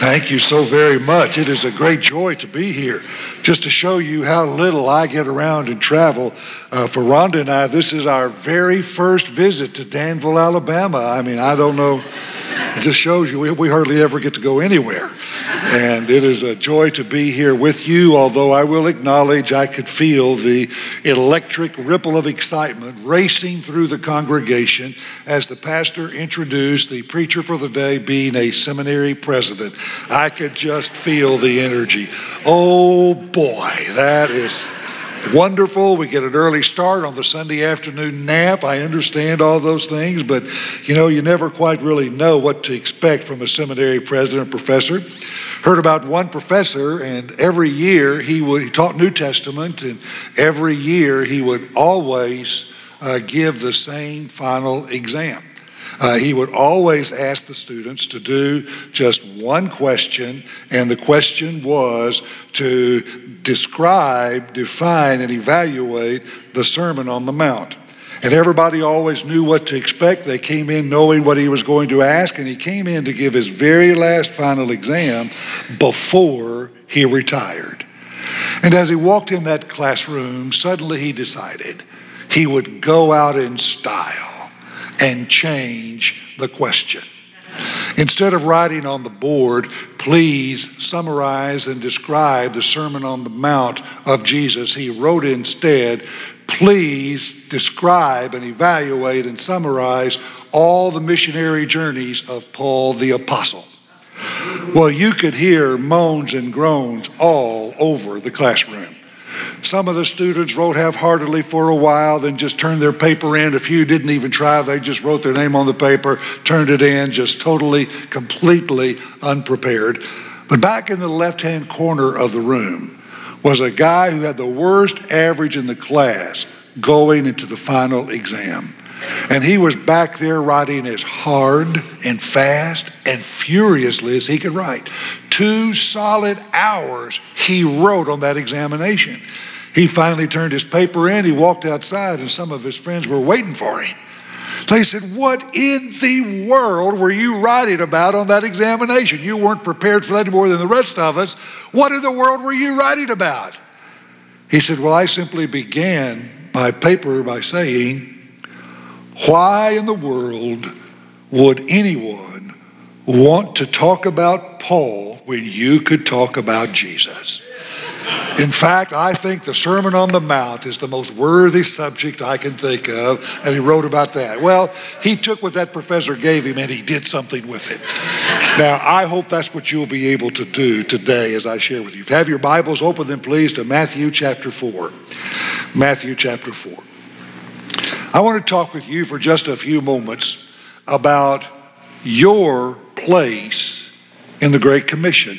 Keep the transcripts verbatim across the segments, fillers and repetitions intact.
Thank you so very much. It is a great joy to be here. Just to show you how little I get around and travel, uh, for Rhonda and I, this is our very first visit to Danville, Alabama. I mean, I don't know. It just shows you we, we hardly ever get to go anywhere. And it is a joy to be here with you, although I will acknowledge I could feel the electric ripple of excitement racing through the congregation as the pastor introduced the preacher for the day being a seminary president. I could just feel the energy. Oh boy, that is wonderful. We get an early start on the Sunday afternoon nap. I understand all those things, but you know, you never quite really know what to expect from a seminary president or professor. Heard about one professor, and every year he would he taught New Testament, and every year he would always uh, give the same final exam. Uh, he would always ask the students to do just one question, and the question was to describe, define, and evaluate the Sermon on the Mount. And everybody always knew what to expect. They came in knowing what he was going to ask, and he came in to give his very last final exam before he retired. And as he walked in that classroom, suddenly he decided he would go out in style and change the question. Instead of writing on the board, please summarize and describe the Sermon on the Mount of Jesus, he wrote instead, please describe and evaluate and summarize all the missionary journeys of Paul the Apostle. Well, you could hear moans and groans all over the classroom. Some of the students wrote half-heartedly for a while, then just turned their paper in. A few didn't even try. They just wrote their name on the paper, turned it in, just totally, completely unprepared. But back in the left-hand corner of the room was a guy who had the worst average in the class going into the final exam. And he was back there writing as hard and fast and furiously as he could write. Two solid hours he wrote on that examination. He finally turned his paper in, he walked outside, and some of his friends were waiting for him. They said, what in the world were you writing about on that examination? You weren't prepared for that any more than the rest of us. What in the world were you writing about? He said, well, I simply began my paper by saying, why in the world would anyone want to talk about Paul when you could talk about Jesus? In fact, I think the Sermon on the Mount is the most worthy subject I can think of, and he wrote about that. Well, he took what that professor gave him and he did something with it. Now, I hope that's what you'll be able to do today as I share with you. If you have your Bibles, open them please to Matthew chapter four. Matthew chapter four. I want to talk with you for just a few moments about your place in the Great Commission.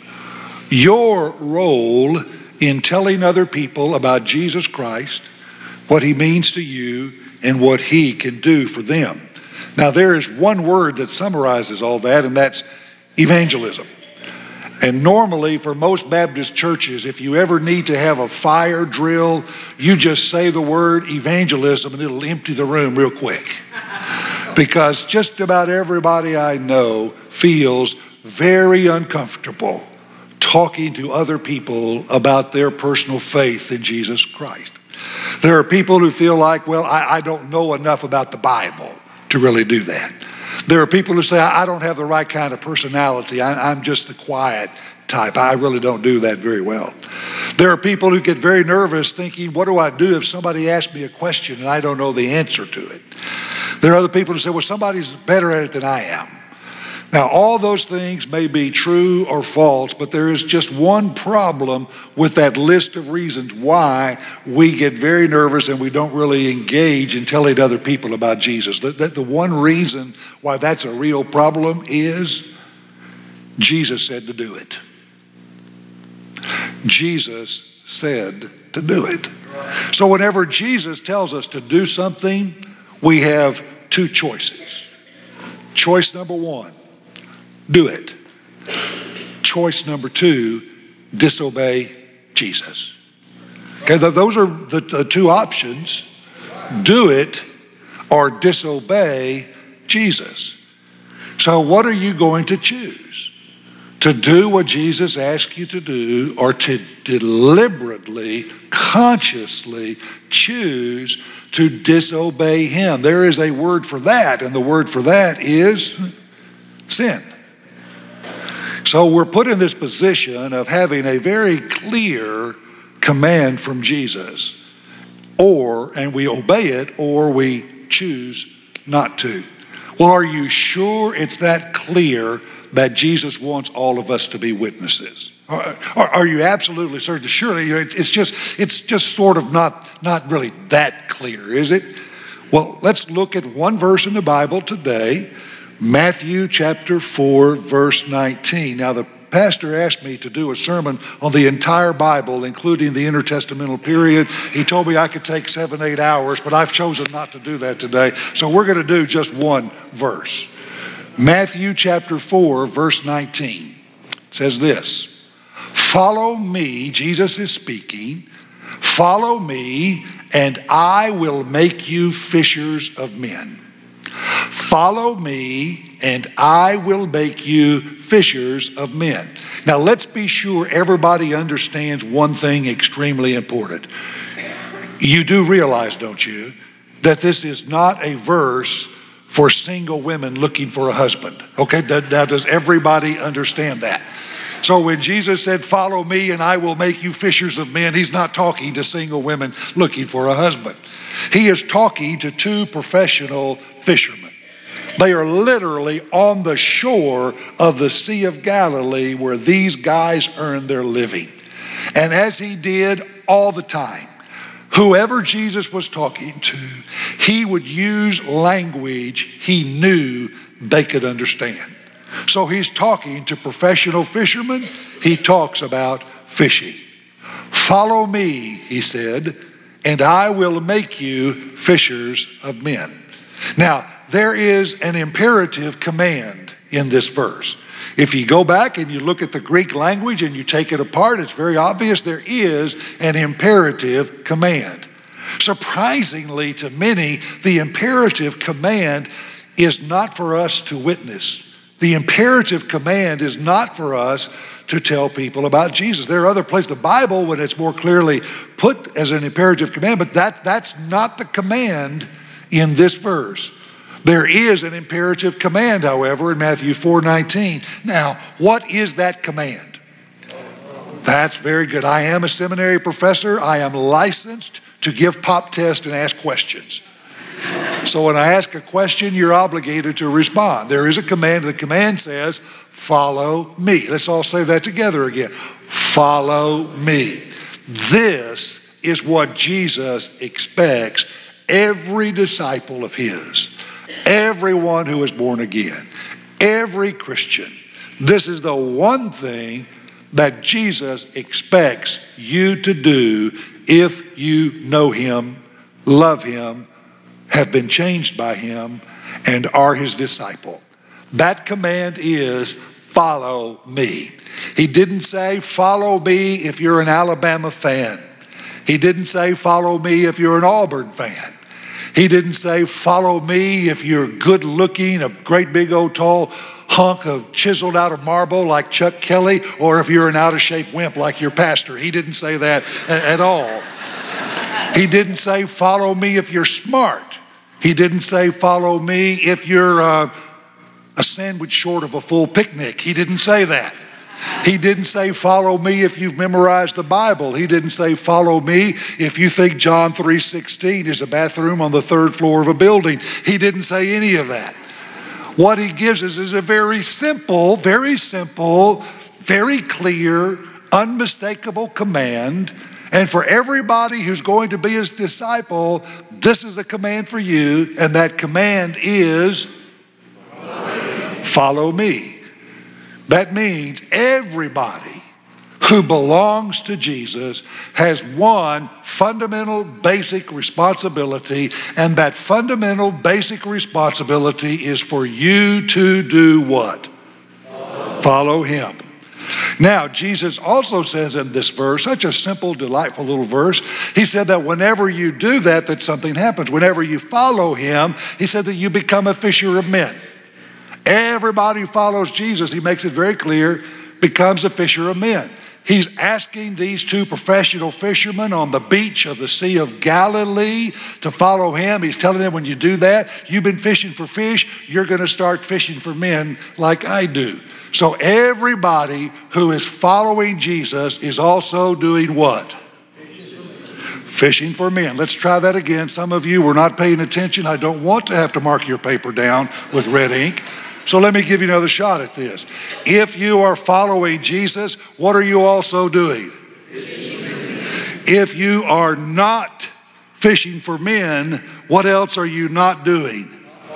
Your role in telling other people about Jesus Christ, what he means to you, and what he can do for them. Now, there is one word that summarizes all that, and that's evangelism. And normally, for most Baptist churches, if you ever need to have a fire drill, you just say the word evangelism and it'll empty the room real quick. Because just about everybody I know feels very uncomfortable talking to other people about their personal faith in Jesus Christ. There are people who feel like, well, I, I don't know enough about the Bible to really do that. There are people who say, I don't have the right kind of personality. I, I'm just the quiet type. I really don't do that very well. There are people who get very nervous thinking, what do I do if somebody asks me a question and I don't know the answer to it? There are other people who say, well, somebody's better at it than I am. Now, all those things may be true or false, but there is just one problem with that list of reasons why we get very nervous and we don't really engage in telling other people about Jesus. The, the, the one reason why that's a real problem is Jesus said to do it. Jesus said to do it. So whenever Jesus tells us to do something, we have two choices. Choice number one, do it. Choice number two, disobey Jesus. Okay, those are the, the two options. Do it or disobey Jesus. So what are you going to choose? to do what Jesus asked you to do, or to deliberately, consciously choose to disobey him. There is a word for that, and the word for that is sin. So we're put in this position of having a very clear command from Jesus, or, and we obey it, or we choose not to. Well, are you sure it's that clear that Jesus wants all of us to be witnesses? Are, are, are you absolutely certain? Surely it's just it's just sort of not, not really that clear, is it? Well, let's look at one verse in the Bible today, Matthew chapter four, verse nineteen. Now, the pastor asked me to do a sermon on the entire Bible, including the intertestamental period. He told me I could take seven, eight hours, but I've chosen not to do that today. So we're going to do just one verse. Matthew chapter four, verse nineteen. It says this: "Follow me," Jesus is speaking, "follow me, and I will make you fishers of men." Follow me, and I will make you fishers of men. Now, let's be sure everybody understands one thing extremely important. You do realize, don't you, that this is not a verse for single women looking for a husband. Okay, now does everybody understand that? So when Jesus said, "Follow me and I will make you fishers of men," he's not talking to single women looking for a husband. He is talking to two professional fishermen. They are literally on the shore of the Sea of Galilee where these guys earn their living. And as he did all the time, whoever Jesus was talking to, he would use language he knew they could understand. So he's talking to professional fishermen. He talks about fishing. "Follow me," he said, "and I will make you fishers of men." Now, there is an imperative command in this verse. If you go back and you look at the Greek language and you take it apart, it's very obvious there is an imperative command. Surprisingly to many, the imperative command is not for us to witness. The imperative command is not for us to tell people about Jesus. There are other places, the Bible, when it's more clearly put as an imperative command, but that, that's not the command in this verse. There is an imperative command, however, in Matthew four nineteen. Now, what is that command? That's very good. I am a seminary professor. I am licensed to give pop tests and ask questions. So when I ask a question, you're obligated to respond. There is a command. The command says, "Follow me." Let's all say that together again. Follow me. This is what Jesus expects every disciple of his, everyone who is born again, every Christian. This is the one thing that Jesus expects you to do if you know him, love him, have been changed by him, and are his disciple. That command is, follow me. He didn't say, follow me if you're an Alabama fan. He didn't say, follow me if you're an Auburn fan. He didn't say, follow me if you're good looking, a great big old tall hunk of chiseled out of marble like Chuck Kelly, or if you're an out of shape wimp like your pastor. He didn't say that at all. He didn't say, follow me if you're smart. He didn't say, follow me if you're uh, a sandwich short of a full picnic. He didn't say that. He didn't say, follow me if you've memorized the Bible. He didn't say, follow me if you think John three sixteen is a bathroom on the third floor of a building. He didn't say any of that. What he gives us is a very simple, very simple, very clear, unmistakable command. And for everybody who's going to be his disciple, this is a command for you, and that command is follow me. That means everybody who belongs to Jesus has one fundamental basic responsibility, and that fundamental basic responsibility is for you to do what? Follow, Follow him. Now, Jesus also says in this verse, such a simple, delightful little verse, he said that whenever you do that, that something happens. Whenever you follow him, he said that you become a fisher of men. Everybody who follows Jesus, he makes it very clear, becomes a fisher of men. He's asking these two professional fishermen on the beach of the Sea of Galilee to follow him. He's telling them, when you do that, you've been fishing for fish, you're going to start fishing for men like I do. So everybody who is following Jesus is also doing what? Fishing for men. Let's try that again. Some of you were not paying attention. I don't want to have to mark your paper down with red ink. So let me give you another shot at this. If you are following Jesus, what are you also doing? If you are not fishing for men, what else are you not doing?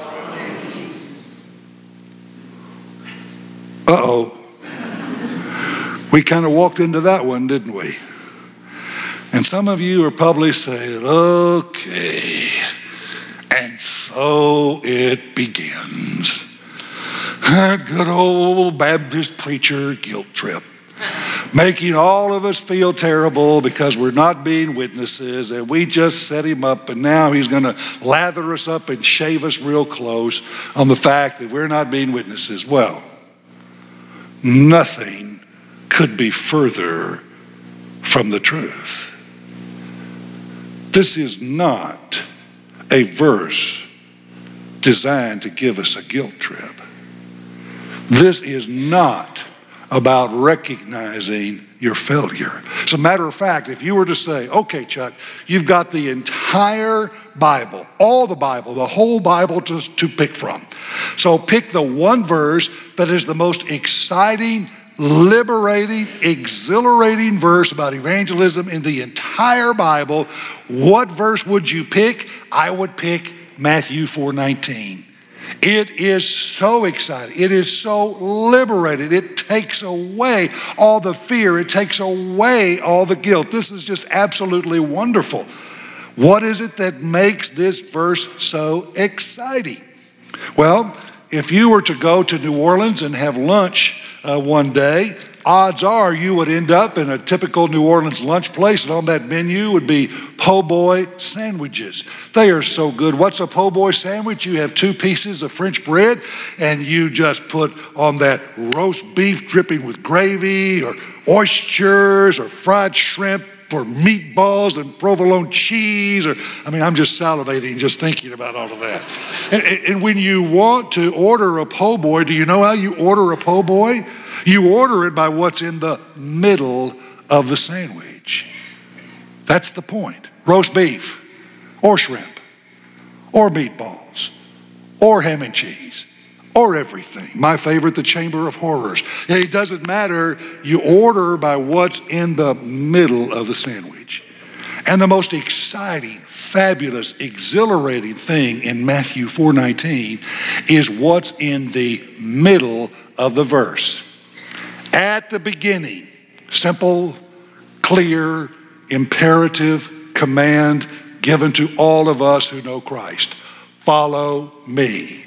Uh-oh. We kind of walked into that one, didn't we? And some of you are probably saying, okay, and so it begins. That good old Baptist preacher guilt trip, making all of us feel terrible because we're not being witnesses, and we just set him up, and now he's going to lather us up and shave us real close on the fact that we're not being witnesses. Well, nothing could be further from the truth. This is not a verse designed to give us a guilt trip. This is not about recognizing your failure. As a matter of fact, if you were to say, okay, Chuck, you've got the entire Bible, all the Bible, the whole Bible to, to pick from. So pick the one verse that is the most exciting, liberating, exhilarating verse about evangelism in the entire Bible. What verse would you pick? I would pick Matthew four nineteen. It is so exciting. It is so liberating. It takes away all the fear. It takes away all the guilt. This is just absolutely wonderful. What is it that makes this verse so exciting? Well, if you were to go to New Orleans and have lunch uh, one day, odds are you would end up in a typical New Orleans lunch place, and on that menu would be po' boy sandwiches. They are so good. What's a po' boy sandwich? You have two pieces of French bread, and you just put on that roast beef dripping with gravy, or oysters, or fried shrimp, or meatballs and provolone cheese. Or I mean, I'm just salivating just thinking about all of that. And, and when you want to order a po' boy, do you know how you order a po' boy? You order it by what's in the middle of the sandwich. That's the point. Roast beef, or shrimp, or meatballs, or ham and cheese, or everything. My favorite, the Chamber of Horrors. It doesn't matter. You order by what's in the middle of the sandwich. And the most exciting, fabulous, exhilarating thing in Matthew four nineteen is what's in the middle of the verse. At the beginning, simple, clear, imperative command given to all of us who know Christ. Follow me.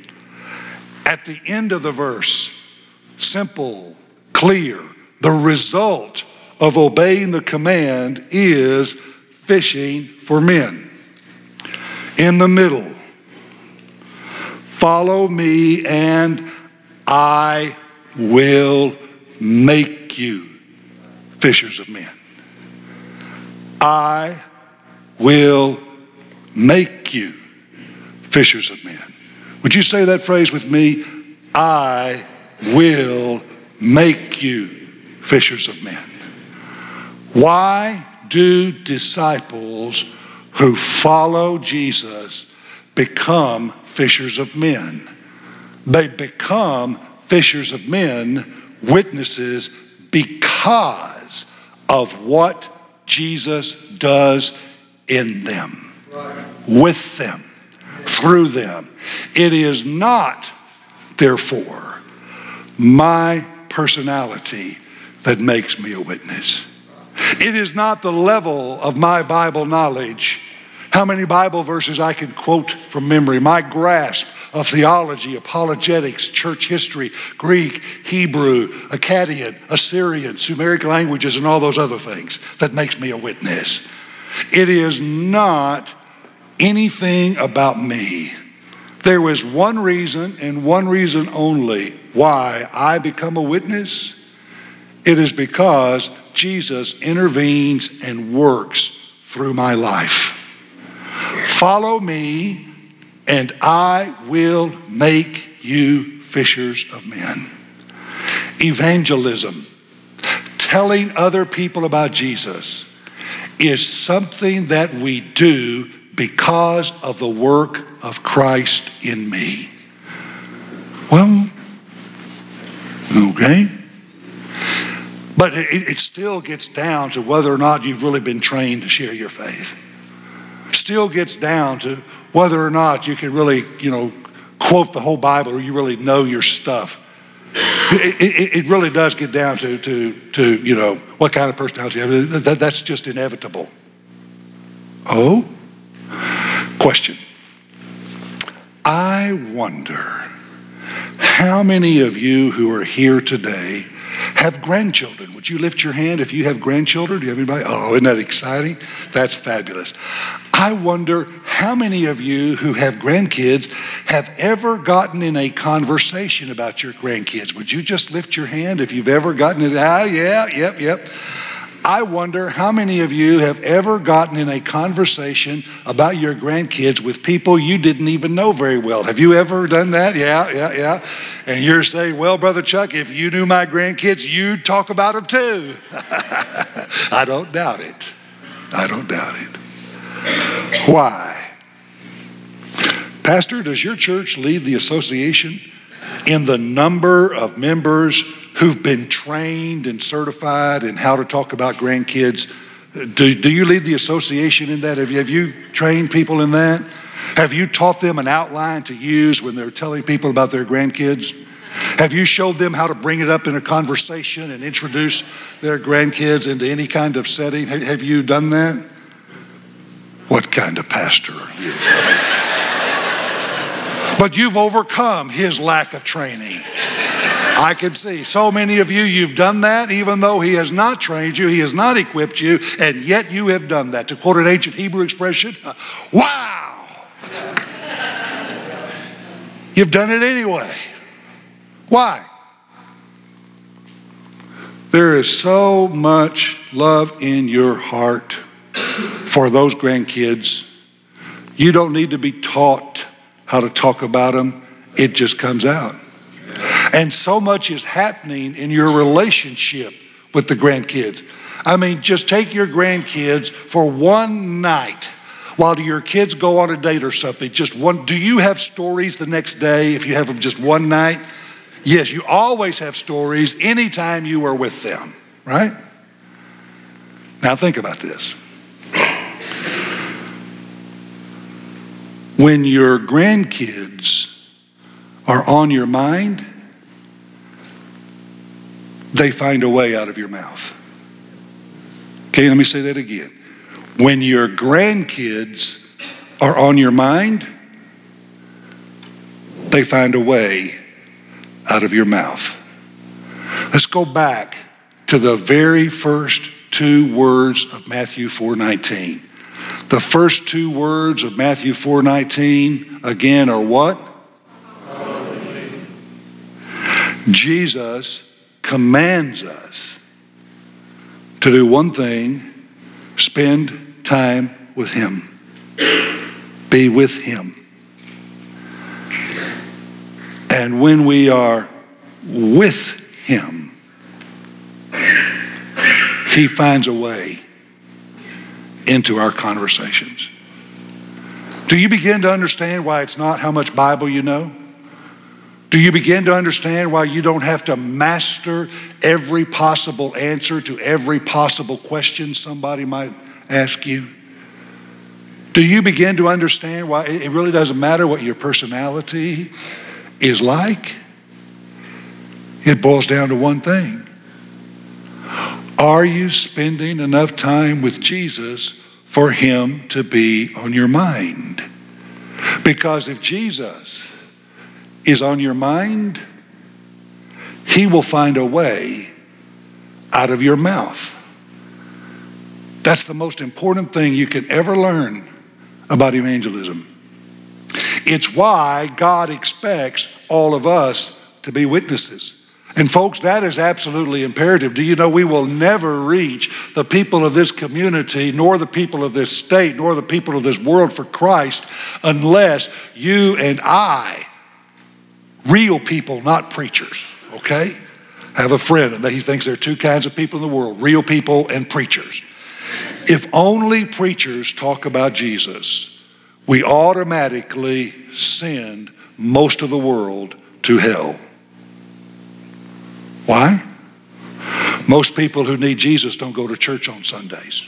At the end of the verse, simple, clear, the result of obeying the command is fishing for men. In the middle, follow me and I will make you fishers of men. I will make you fishers of men. Would you say that phrase with me? I will make you fishers of men. Why do disciples who follow Jesus become fishers of men? They become fishers of men, witnesses, because of what Jesus does in them, with them, through them. It is not, therefore, my personality that makes me a witness. It is not the level of my Bible knowledge, how many Bible verses I can quote from memory, my grasp of theology, apologetics, church history, Greek, Hebrew, Akkadian, Assyrian, Sumeric languages, and all those other things that makes me a witness. It is not anything about me. There is one reason and one reason only why I become a witness, It is because Jesus intervenes and works through my life. Follow me, and I will make you fishers of men. Evangelism, telling other people about Jesus, is something that we do because of the work of Christ in me. Well, okay. But it, it still gets down to whether or not you've really been trained to share your faith. Still gets down to whether or not you can really, you know, quote the whole Bible or you really know your stuff. It, it, it really does get down to, to, to, you know, what kind of personality you have. That, that's just inevitable. Oh? Question. I wonder how many of you who are here today have grandchildren. Would you lift your hand if you have grandchildren? Do you have anybody? Oh, isn't that exciting? That's fabulous. I wonder how many of you who have grandkids have ever gotten in a conversation about your grandkids. Would you just lift your hand if you've ever gotten it? Ah, yeah, yep, yep. I wonder how many of you have ever gotten in a conversation about your grandkids with people you didn't even know very well. Have you ever done that? Yeah, yeah, yeah. And you're saying, well, Brother Chuck, if you knew my grandkids, you'd talk about them too. I don't doubt it. I don't doubt it. Why? Pastor, does your church lead the association in the number of members who've been trained and certified in how to talk about grandkids? Do, do you lead the association in that? Have you, have you trained people in that? Have you taught them an outline to use when they're telling people about their grandkids? Have you showed them how to bring it up in a conversation and introduce their grandkids into any kind of setting? Have, have you done that? What kind of pastor are you? But you've overcome his lack of training. I can see so many of you, you've done that, even though he has not trained you, he has not equipped you, and yet you have done that. To quote an ancient Hebrew expression, wow! You've done it anyway. Why? There is so much love in your heart for those grandkids. You don't need to be taught how to talk about them. It just comes out. And so much is happening in your relationship with the grandkids. I mean, just take your grandkids for one night while your kids go on a date or something. Just one. Do you have stories the next day if you have them just one night? Yes, you always have stories anytime you are with them, right? Now think about this. When your grandkids are on your mind, they find a way out of your mouth. Okay, let me say that again. When your grandkids are on your mind, they find a way out of your mouth. Let's go back to the very first two words of Matthew four nineteen. The first two words of Matthew four nineteen, again, are what? Jesus commands us to do one thing: spend time with him. Be with him. And when we are with him, he finds a way into our conversations. Do you begin to understand why it's not how much Bible you know? Do you begin to understand why you don't have to master every possible answer to every possible question somebody might ask you? Do you begin to understand why it really doesn't matter what your personality is like? It boils down to one thing. Are you spending enough time with Jesus for him to be on your mind? Because if Jesus is on your mind, he will find a way out of your mouth. That's the most important thing you can ever learn about evangelism. It's why God expects all of us to be witnesses. And folks, that is absolutely imperative. Do you know we will never reach the people of this community, nor the people of this state, nor the people of this world for Christ unless you and I, real people, not preachers, okay? I have a friend and he thinks there are two kinds of people in the world, real people and preachers. If only preachers talk about Jesus, we automatically send most of the world to hell. Why? Most people who need Jesus don't go to church on Sundays.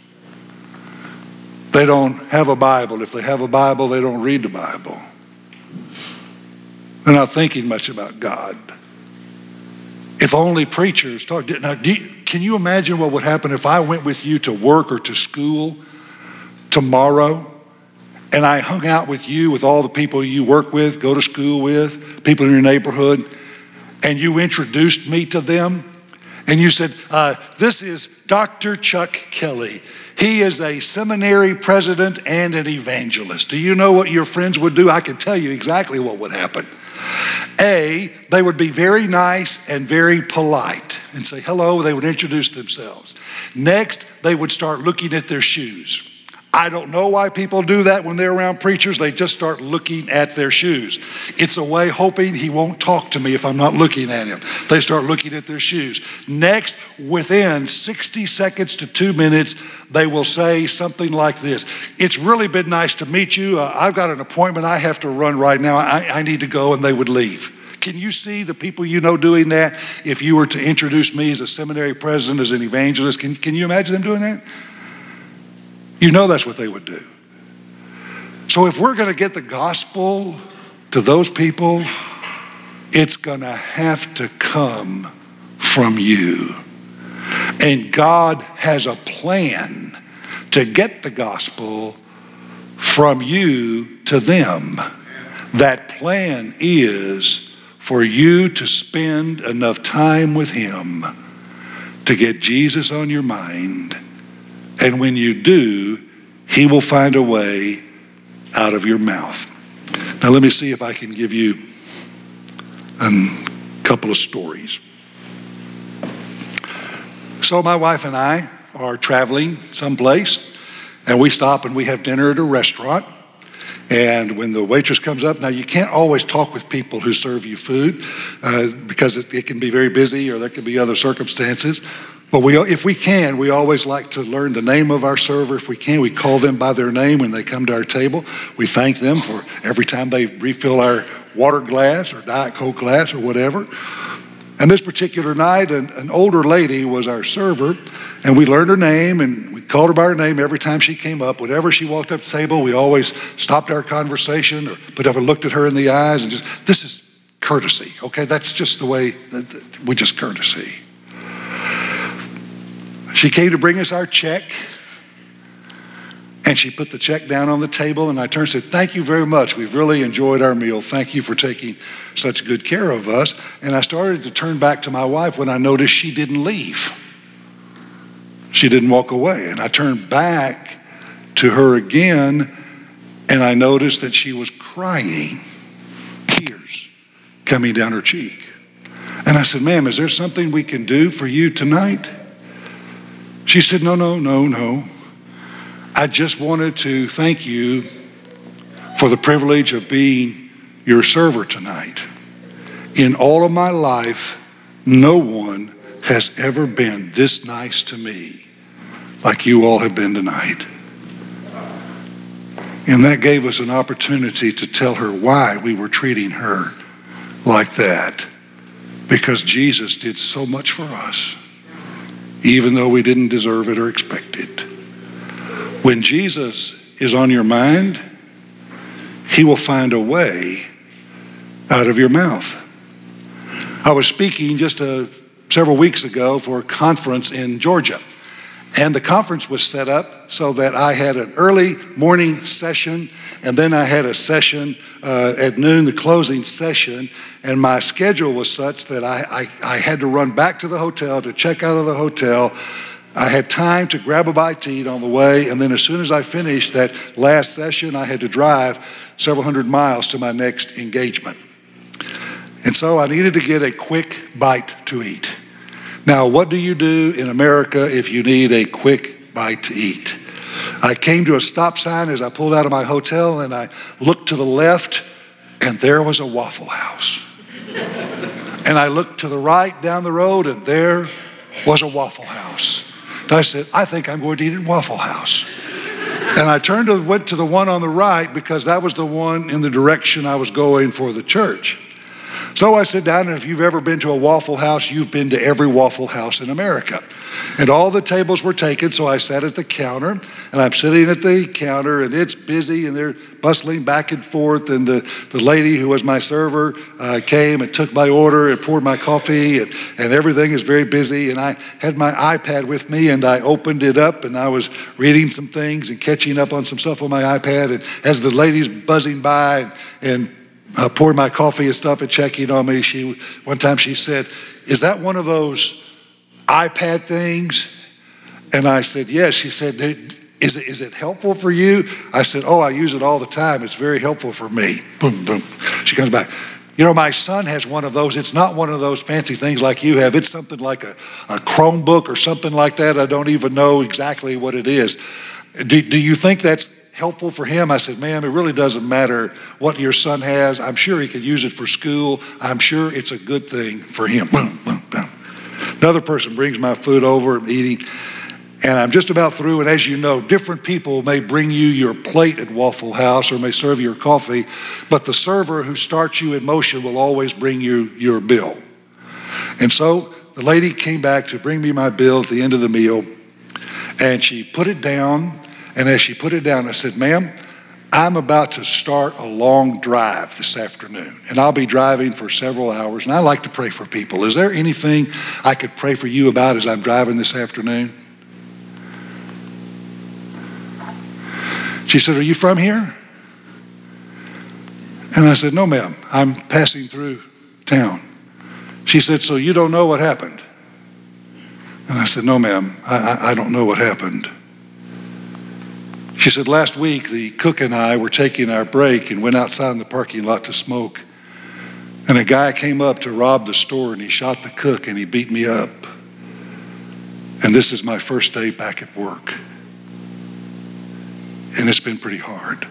They don't have a Bible. If they have a Bible, they don't read the Bible. They're not thinking much about God. If only preachers talk. Now, do you, can you imagine what would happen if I went with you to work or to school tomorrow and I hung out with you, with all the people you work with, go to school with, people in your neighborhood, and you introduced me to them, and you said, uh, this is Doctor Chuck Kelly. He is a seminary president and an evangelist. Do you know what your friends would do? I can tell you exactly what would happen. A, they would be very nice and very polite and say hello. They would introduce themselves. Next, they would start looking at their shoes. I don't know why people do that when they're around preachers. They just start looking at their shoes. It's a way hoping he won't talk to me if I'm not looking at him. They start looking at their shoes. Next, within sixty seconds to two minutes, they will say something like this. It's really been nice to meet you. Uh, I've got an appointment I have to run right now. I, I need to go, and they would leave. Can you see the people you know doing that if you were to introduce me as a seminary president, as an evangelist? Can, can you imagine them doing that? You know that's what they would do. So if we're going to get the gospel to those people, it's going to have to come from you. And God has a plan to get the gospel from you to them. That plan is for you to spend enough time with him to get Jesus on your mind. And when you do, he will find a way out of your mouth. Now let me see if I can give you a couple of stories. So my wife and I are traveling someplace, and we stop and we have dinner at a restaurant. And when the waitress comes up, now you can't always talk with people who serve you food uh, because it, it can be very busy or there can be other circumstances. But we, if we can, we always like to learn the name of our server. If we can, we call them by their name when they come to our table. We thank them for every time they refill our water glass or Diet Coke glass or whatever. And this particular night, an, an older lady was our server, and we learned her name, and we called her by her name every time she came up. Whenever she walked up to the table, we always stopped our conversation or put up and looked at her in the eyes and just, this is courtesy, okay? That's just the way, that, that, we're just courtesy. She came to bring us our check, and she put the check down on the table, and I turned and said, thank you very much. We've really enjoyed our meal. Thank you for taking such good care of us. And I started to turn back to my wife when I noticed she didn't leave. She didn't walk away. And I turned back to her again, and I noticed that she was crying, tears coming down her cheek. And I said, ma'am, is there something we can do for you tonight? She said, no, no, no, no. I just wanted to thank you for the privilege of being your server tonight. In all of my life, no one has ever been this nice to me like you all have been tonight. And that gave us an opportunity to tell her why we were treating her like that. Because Jesus did so much for us, even though we didn't deserve it or expect it. When Jesus is on your mind, he will find a way out of your mouth. I was speaking just a, several weeks ago for a conference in Georgia. And the conference was set up so that I had an early morning session, and then I had a session uh, at noon, the closing session. And my schedule was such that I, I, I had to run back to the hotel to check out of the hotel. I had time to grab a bite to eat on the way, and then as soon as I finished that last session, I had to drive several hundred miles to my next engagement. And so I needed to get a quick bite to eat. Now, what do you do in America if you need a quick bite to eat? I came to a stop sign as I pulled out of my hotel, and I looked to the left, and there was a Waffle House. And I looked to the right down the road, and there was a Waffle House. And I said, I think I'm going to eat at Waffle House. And I turned and went to the one on the right because that was the one in the direction I was going for the church. So I sat down, and if you've ever been to a Waffle House, you've been to every Waffle House in America. And all the tables were taken, so I sat at the counter, and I'm sitting at the counter, and it's busy, and they're bustling back and forth, and the, the lady who was my server uh, came and took my order and poured my coffee, and, and everything is very busy, and I had my iPad with me, and I opened it up, and I was reading some things and catching up on some stuff on my iPad, and as the lady's buzzing by and, and uh, poured my coffee and stuff and checking on me, she one time she said, is that one of those iPad things? And I said, yes. She said, is it, is it helpful for you? I said, oh, I use it all the time. It's very helpful for me. Boom, boom. She comes back. You know, my son has one of those. It's not one of those fancy things like you have. It's something like a, a Chromebook or something like that. I don't even know exactly what it is. Do, do you think that's helpful for him? I said, ma'am, it really doesn't matter what your son has. I'm sure he could use it for school. I'm sure it's a good thing for him. Boom, boom, boom. Another person brings my food over, I'm eating, and I'm just about through. And as you know, different people may bring you your plate at Waffle House or may serve you your coffee, but the server who starts you in motion will always bring you your bill. And so the lady came back to bring me my bill at the end of the meal, and she put it down. And as she put it down, I said, ma'am, I'm about to start a long drive this afternoon, and I'll be driving for several hours, and I like to pray for people. Is there anything I could pray for you about as I'm driving this afternoon? She said, are you from here? And I said, no, ma'am, I'm passing through town. She said, so you don't know what happened? And I said, no, ma'am, I, I, I don't know what happened. She said, last week, the cook and I were taking our break and went outside in the parking lot to smoke. And a guy came up to rob the store, and he shot the cook, and he beat me up. And this is my first day back at work. And it's been pretty hard.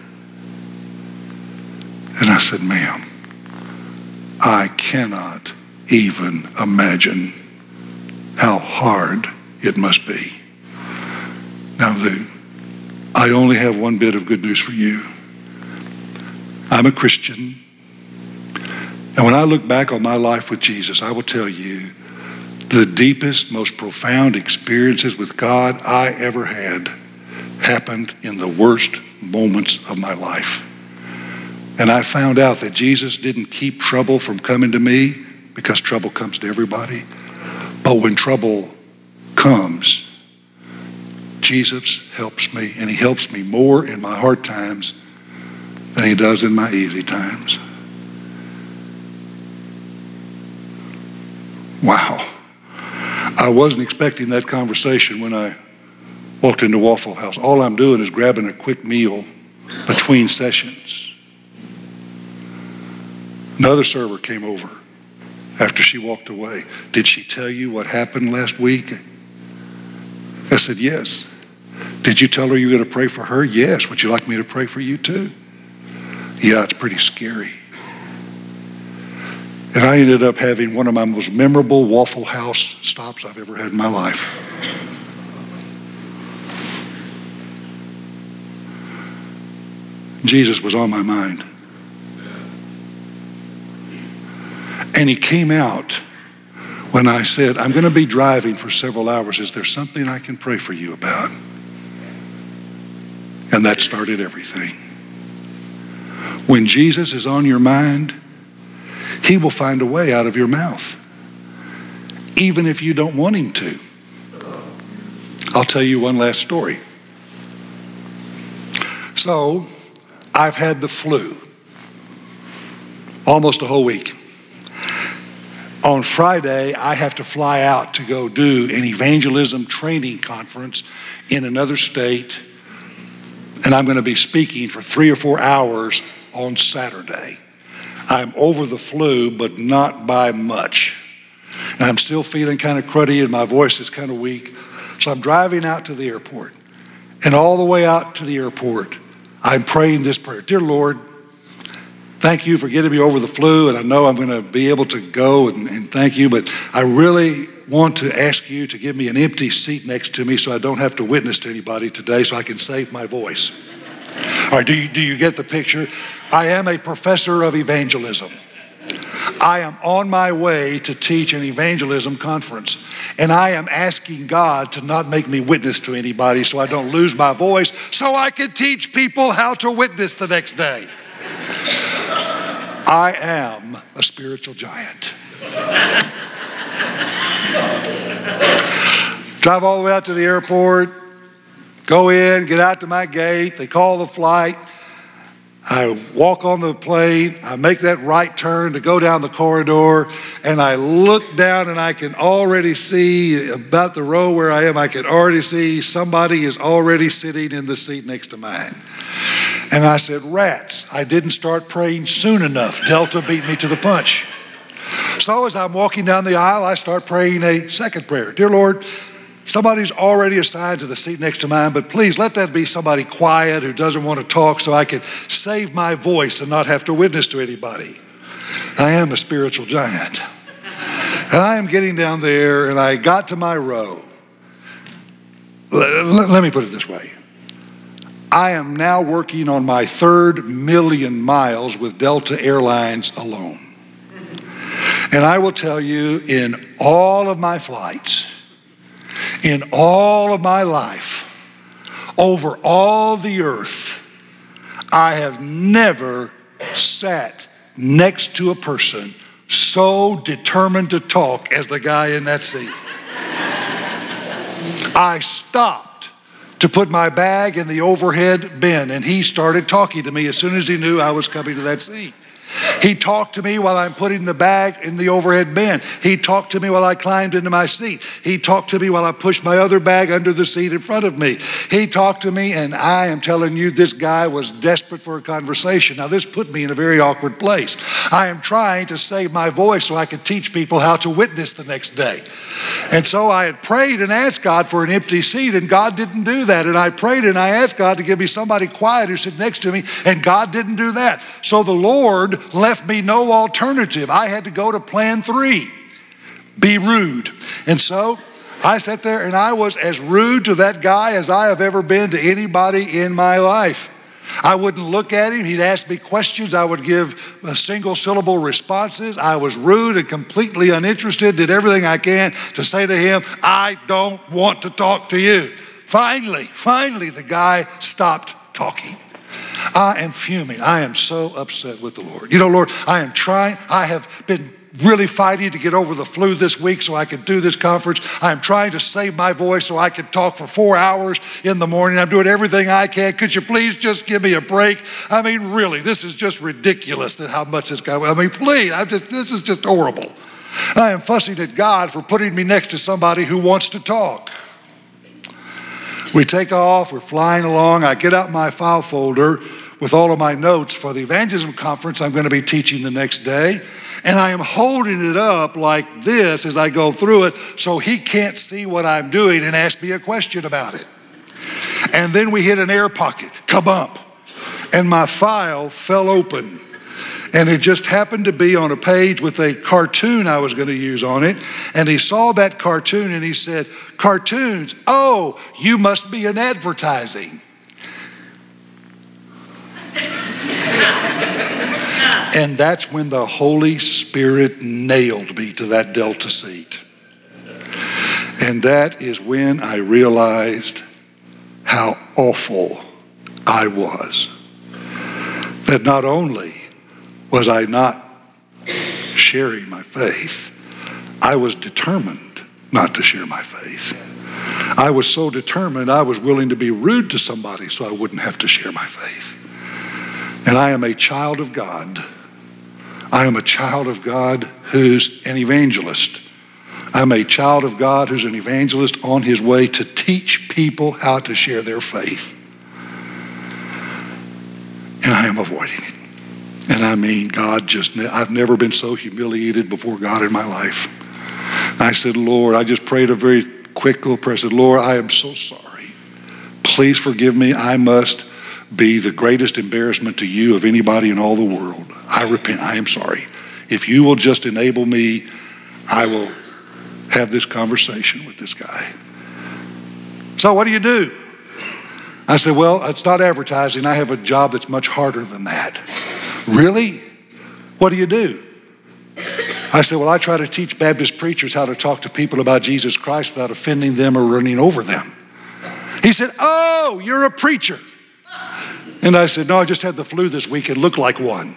And I said, ma'am, I cannot even imagine how hard it must be. Now, the I only have one bit of good news for you. I'm a Christian. And when I look back on my life with Jesus, I will tell you the deepest, most profound experiences with God I ever had happened in the worst moments of my life. And I found out that Jesus didn't keep trouble from coming to me because trouble comes to everybody. But when trouble comes, Jesus helps me, and he helps me more in my hard times than he does in my easy times. Wow. I wasn't expecting that conversation when I walked into Waffle House. All I'm doing is grabbing a quick meal between sessions. Another server came over after she walked away. Did she tell you what happened last week? I said, yes. Did you tell her you were going to pray for her? Yes. Would you like me to pray for you too? Yeah, it's pretty scary. And I ended up having one of my most memorable Waffle House stops I've ever had in my life. Jesus was on my mind. And he came out when I said, I'm going to be driving for several hours. Is there something I can pray for you about? And that started everything. When Jesus is on your mind, he will find a way out of your mouth, even if you don't want him to. I'll tell you one last story. So, I've had the flu almost a whole week. On Friday, I have to fly out to go do an evangelism training conference in another state, and I'm going to be speaking for three or four hours on Saturday. I'm over the flu, but not by much. And I'm still feeling kind of cruddy and my voice is kind of weak. So I'm driving out to the airport. And all the way out to the airport, I'm praying this prayer. Dear Lord, thank you for getting me over the flu, and I know I'm going to be able to go, and, and thank you, but I really want to ask you to give me an empty seat next to me so I don't have to witness to anybody today so I can save my voice. All right, do you, do you get the picture? I am a professor of evangelism. I am on my way to teach an evangelism conference, and I am asking God to not make me witness to anybody so I don't lose my voice so I can teach people how to witness the next day. I am a spiritual giant. Drive all the way out to the airport, go in, get out to my gate, they call the flight. I walk on the plane, I make that right turn to go down the corridor, and I look down and I can already see about the row where I am, I can already see somebody is already sitting in the seat next to mine. And I said, rats, I didn't start praying soon enough. Delta beat me to the punch. So as I'm walking down the aisle, I start praying a second prayer. Dear Lord, somebody's already assigned to the seat next to mine, but please let that be somebody quiet who doesn't want to talk so I can save my voice and not have to witness to anybody. I am a spiritual giant. And I am getting down there, and I got to my row. Let, let, let me put it this way. I am now working on my third million miles with Delta Airlines alone. And I will tell you, in all of my flights, in all of my life, over all the earth, I have never sat next to a person so determined to talk as the guy in that seat. I stopped to put my bag in the overhead bin, and he started talking to me as soon as he knew I was coming to that seat. He talked to me while I'm putting the bag in the overhead bin. He talked to me while I climbed into my seat. He talked to me while I pushed my other bag under the seat in front of me. He talked to me, and I am telling you, this guy was desperate for a conversation. Now, this put me in a very awkward place. I am trying to save my voice so I could teach people how to witness the next day. And so I had prayed and asked God for an empty seat, and God didn't do that. And I prayed and I asked God to give me somebody quiet who sit next to me, and God didn't do that. So the Lord left me no alternative. I had to go to plan three, be rude. And so I sat there and I was as rude to that guy as I have ever been to anybody in my life. I wouldn't look at him. He'd ask me questions. I would give single syllable responses. I was rude and completely uninterested, did everything I can to say to him, I don't want to talk to you. Finally, finally, the guy stopped talking. I am fuming. I am so upset with the Lord. You know, Lord, I am trying. I have been really fighting to get over the flu this week so I could do this conference. I am trying to save my voice so I could talk for four hours in the morning. I'm doing everything I can. Could you please just give me a break? I mean, really, this is just ridiculous that how much this guy, I mean, please, I'm just, this is just horrible. I am fussing at God for putting me next to somebody who wants to talk. We take off, we're flying along. I get out my file folder with all of my notes for the evangelism conference I'm going to be teaching the next day. And I am holding it up like this as I go through it so he can't see what I'm doing and ask me a question about it. And then we hit an air pocket, kabump, and my file fell open. And it just happened to be on a page with a cartoon I was going to use on it. And he saw that cartoon and he said, cartoons, oh, you must be in advertising. And that's when the Holy Spirit nailed me to that Delta seat. And that is when I realized how awful I was. That not only was I not sharing my faith, I was determined not to share my faith. I was so determined I was willing to be rude to somebody so I wouldn't have to share my faith. And I am a child of God. I am a child of God who's an evangelist. I'm a child of God who's an evangelist on his way to teach people how to share their faith. And I am avoiding it. And And I mean, God just, I've never been so humiliated before God in my life. I said, Lord, I just prayed a very quick little prayer. I said, Lord, I am so sorry. Please forgive me. I must be the greatest embarrassment to you of anybody in all the world. I repent. I am sorry. If you will just enable me, I will have this conversation with this guy. So what do you do? I said, well, it's not advertising. I have a job that's much harder than that. Really? What do you do? I said, well, I try to teach Baptist preachers how to talk to people about Jesus Christ without offending them or running over them. He said, oh, you're a preacher. And I said, no, I just had the flu this week and looked like one.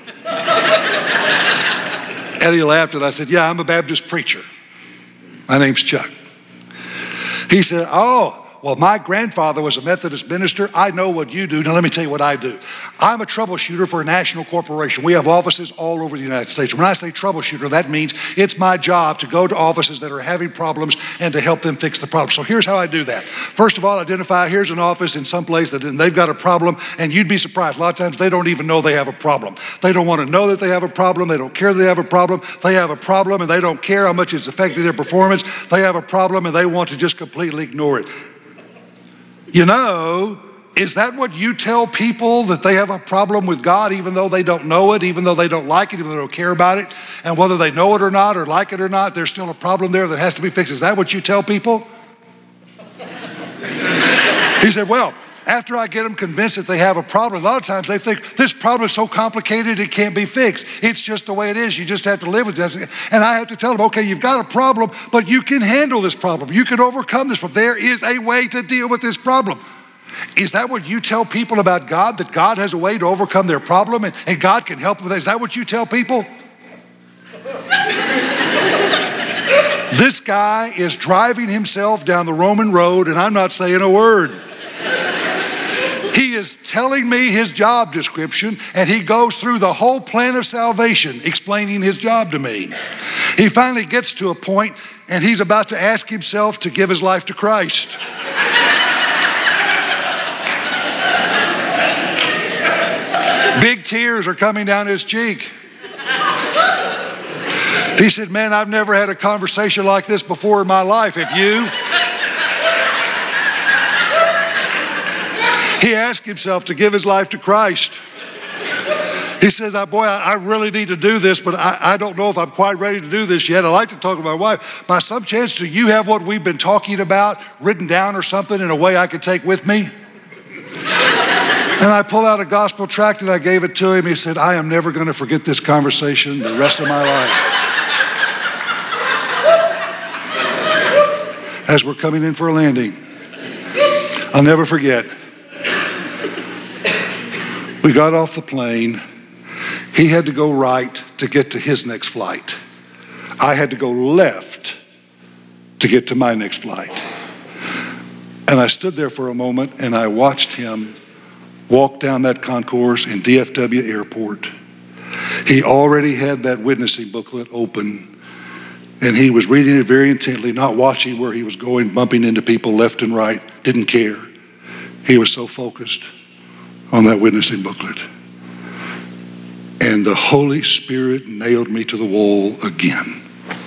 And he laughed and I said, yeah, I'm a Baptist preacher. My name's Chuck. He said, oh, well, my grandfather was a Methodist minister. I know what you do. Now, let me tell you what I do. I'm a troubleshooter for a national corporation. We have offices all over the United States. When I say troubleshooter, that means it's my job to go to offices that are having problems and to help them fix the problem. So here's how I do that. First of all, identify here's an office in some place that they've got a problem, and you'd be surprised. A lot of times they don't even know they have a problem. They don't want to know that they have a problem. They don't care that they have a problem. They have a problem, and they don't care how much it's affecting their performance. They have a problem, and they want to just completely ignore it. You know, is that what you tell people, that they have a problem with God even though they don't know it, even though they don't like it, even though they don't care about it? And whether they know it or not or like it or not, there's still a problem there that has to be fixed. Is that what you tell people? He said, well, after I get them convinced that they have a problem, a lot of times they think this problem is so complicated it can't be fixed. It's just the way it is. You just have to live with it. And I have to tell them, okay, you've got a problem, but you can handle this problem. You can overcome this problem. There is a way to deal with this problem. Is that what you tell people about God, that God has a way to overcome their problem and, and God can help with it? Is that what you tell people? This guy is driving himself down the Roman road and I'm not saying a word. He is telling me his job description, and he goes through the whole plan of salvation, explaining his job to me. He finally gets to a point, and he's about to ask himself to give his life to Christ. Big tears are coming down his cheek. He said, man, I've never had a conversation like this before in my life. Have you? He asked himself to give his life to Christ. He says, oh, boy, I, I really need to do this, but I, I don't know if I'm quite ready to do this yet. I'd like to talk to my wife. By some chance, do you have what we've been talking about written down or something in a way I could take with me? And I pulled out a gospel tract and I gave it to him. He said, I am never going to forget this conversation the rest of my life. As we're coming in for a landing, I'll never forget. We got off the plane. He had to go right to get to his next flight. I had to go left to get to my next flight. And I stood there for a moment and I watched him walk down that concourse in D F W Airport. He already had that witnessing booklet open and he was reading it very intently, not watching where he was going, bumping into people left and right, didn't care. He was so focused on that witnessing booklet. And the Holy Spirit nailed me to the wall again.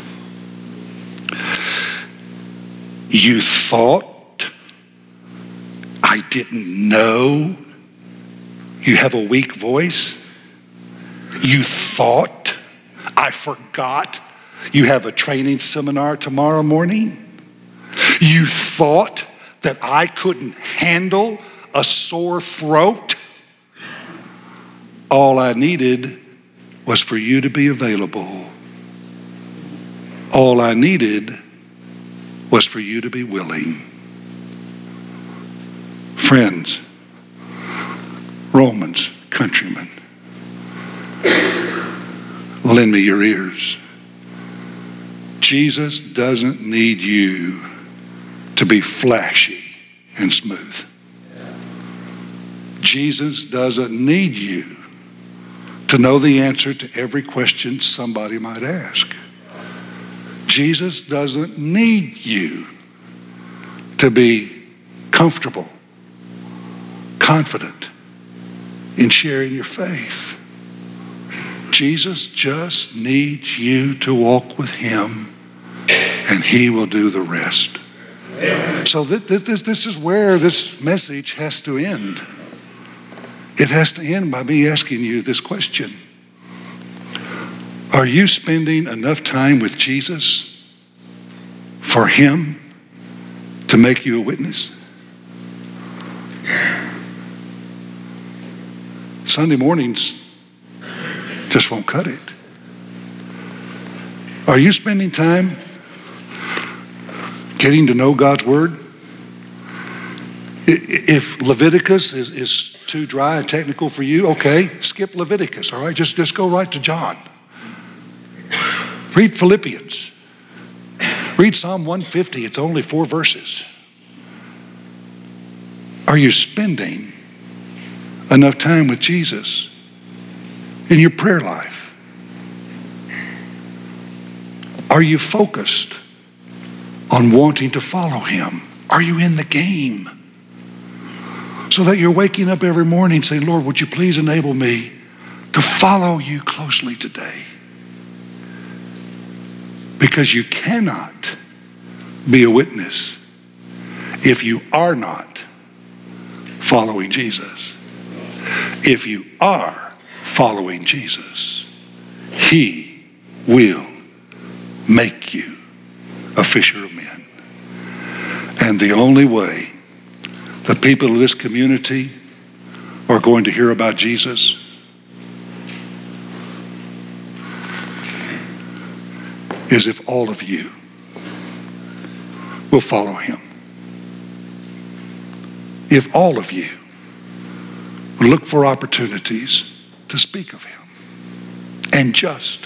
You thought I didn't know you have a weak voice? You thought I forgot you have a training seminar tomorrow morning? You thought that I couldn't handle a sore throat? All I needed was for you to be available. All I needed was for you to be willing. Friends, Romans, countrymen, lend me your ears. Jesus doesn't need you to be flashy and smooth. Jesus doesn't need you to know the answer to every question somebody might ask. Jesus doesn't need you to be comfortable, confident in sharing your faith. Jesus just needs you to walk with him, and he will do the rest. So this, this, this is where this message has to end. It has to end by me asking you this question. Are you spending enough time with Jesus for him to make you a witness? Sunday mornings just won't cut it. Are you spending time getting to know God's word? If Leviticus is, is too dry and technical for you, okay, skip Leviticus, all right? Just, just go right to John. Read Philippians. Read Psalm one fifty. It's only four verses. Are you spending enough time with Jesus in your prayer life? Are you focused on wanting to follow him? Are you in the game? So that you're waking up every morning saying, Lord, would you please enable me to follow you closely today? Because you cannot be a witness if you are not following Jesus. If you are following Jesus, he will make you a fisher of men. And the only way the people of this community are going to hear about Jesus is if all of you will follow him. If all of you will look for opportunities to speak of him and just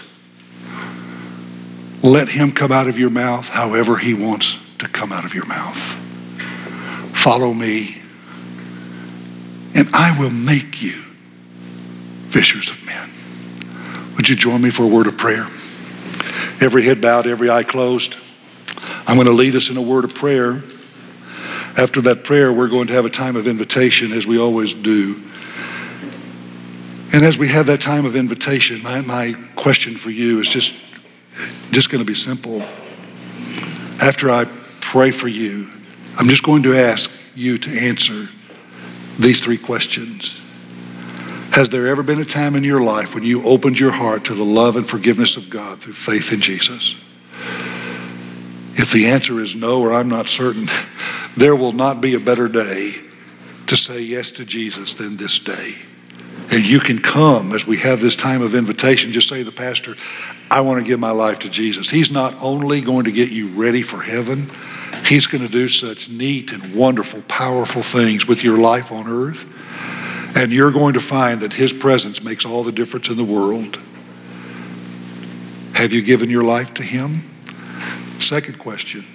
let him come out of your mouth however he wants to come out of your mouth. Follow me, and I will make you fishers of men. Would you join me for a word of prayer? Every head bowed, every eye closed. I'm going to lead us in a word of prayer. After that prayer, we're going to have a time of invitation, as we always do. And as we have that time of invitation, my, my question for you is just, just going to be simple. After I pray for you, I'm just going to ask you to answer these three questions. Has there ever been a time in your life when you opened your heart to the love and forgiveness of God through faith in Jesus? If the answer is no, or I'm not certain, there will not be a better day to say yes to Jesus than this day. And you can come as we have this time of invitation. Just say to the pastor, I want to give my life to Jesus. He's not only going to get you ready for heaven, he's going to do such neat and wonderful, powerful things with your life on earth. And you're going to find that his presence makes all the difference in the world. Have you given your life to him? Second question.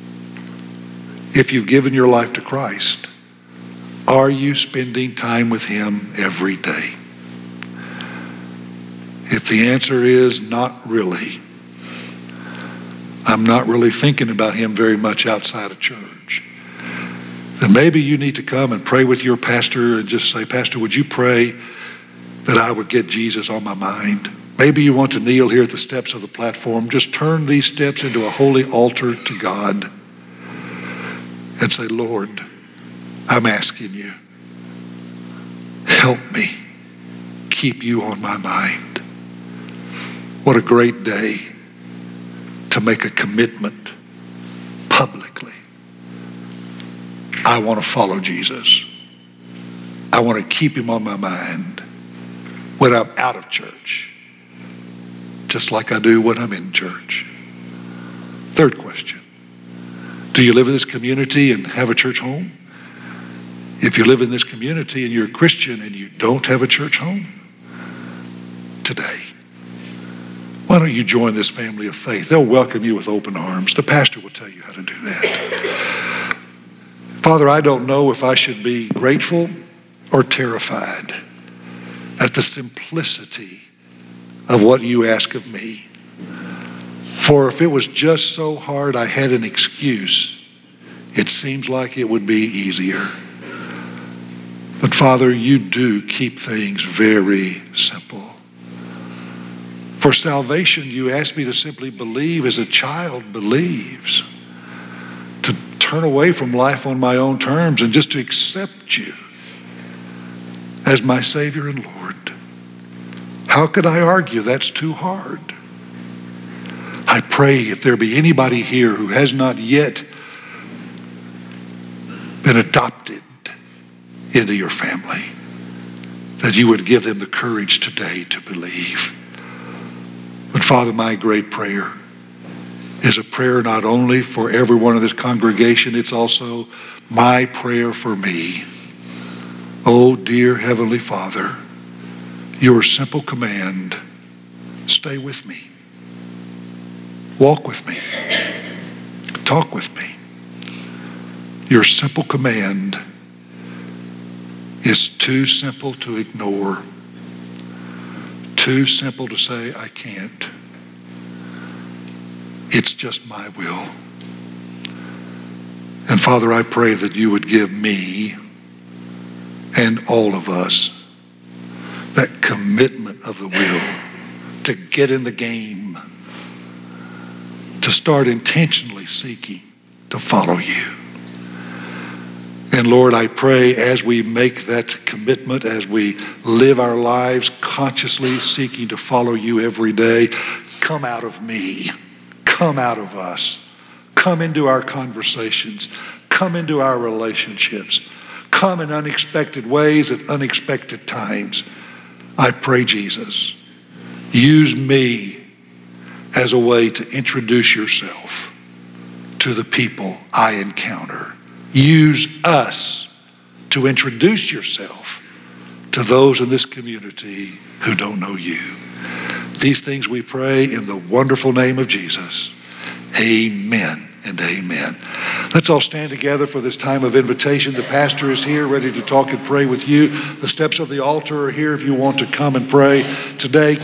If you've given your life to Christ, are you spending time with him every day? If the answer is not really, I'm not really thinking about him very much outside of church, then maybe you need to come and pray with your pastor and just say, Pastor, would you pray that I would get Jesus on my mind? Maybe you want to kneel here at the steps of the platform. Just turn these steps into a holy altar to God and say, Lord, I'm asking you, help me keep you on my mind. What a great day to make a commitment publicly. I want to follow Jesus. I want to keep him on my mind when I'm out of church, just like I do when I'm in church. Third question. Do you live in this community and have a church home? If you live in this community and you're a Christian and you don't have a church home, today, why don't you join this family of faith? They'll welcome you with open arms. The pastor will tell you how to do that. Father, I don't know if I should be grateful or terrified at the simplicity of what you ask of me. For if it was just so hard I had an excuse, it seems like it would be easier. But Father, you do keep things very simple. For salvation, you ask me to simply believe as a child believes, to turn away from life on my own terms and just to accept you as my Savior and Lord. How could I argue that's too hard? I pray if there be anybody here who has not yet been adopted into your family, that you would give them the courage today to believe. But Father, my great prayer is a prayer not only for everyone in this congregation, it's also my prayer for me. Oh, dear Heavenly Father, your simple command, stay with me. Walk with me. Talk with me. Your simple command is too simple to ignore. Too simple to say, I can't. It's just my will. And Father, I pray that you would give me and all of us that commitment of the will to get in the game, to start intentionally seeking to follow you. And Lord, I pray as we make that commitment, as we live our lives consciously seeking to follow you every day, come out of me, come out of us, come into our conversations, come into our relationships, come in unexpected ways at unexpected times. I pray, Jesus, use me as a way to introduce yourself to the people I encounter. Use us to introduce yourself to those in this community who don't know you. These things we pray in the wonderful name of Jesus. Amen and amen. Let's all stand together for this time of invitation. The pastor is here ready to talk and pray with you. The steps of the altar are here if you want to come and pray today.